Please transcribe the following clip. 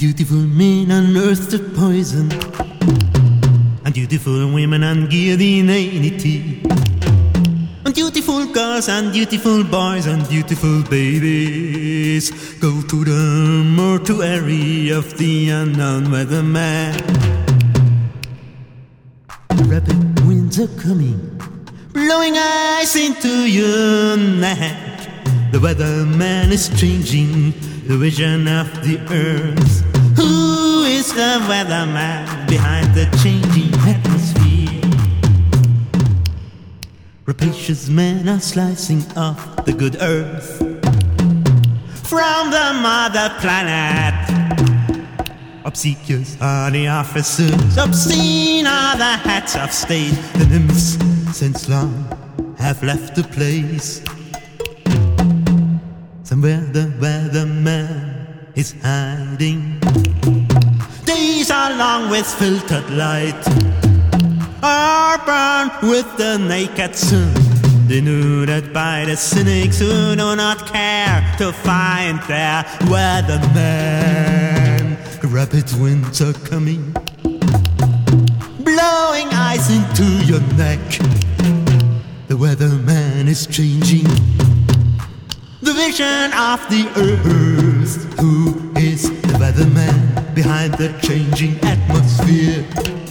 Beautiful men unearthed poison, and beautiful women ungeared inanity, and beautiful girls and beautiful boys and beautiful babies go to the mortuary of the unknown weatherman. Rapid winds are coming, blowing ice into your neck. The weatherman is changing the vision of the earth. Who is the weatherman behind the changing atmosphere? Rapacious men are slicing off the good earth from the mother planet. Obsequious are the officers, obscene are the heads of state. The nymphs since long have left the place. Somewhere the weatherman is hiding. Days are long with filtered light, are burned with the naked sun. They knew that by the cynics who do not care to find their weatherman. Rapid winds are coming, blowing ice into your neck. The weatherman is changing the vision of the earth. Who is the weatherman behind the changing atmosphere?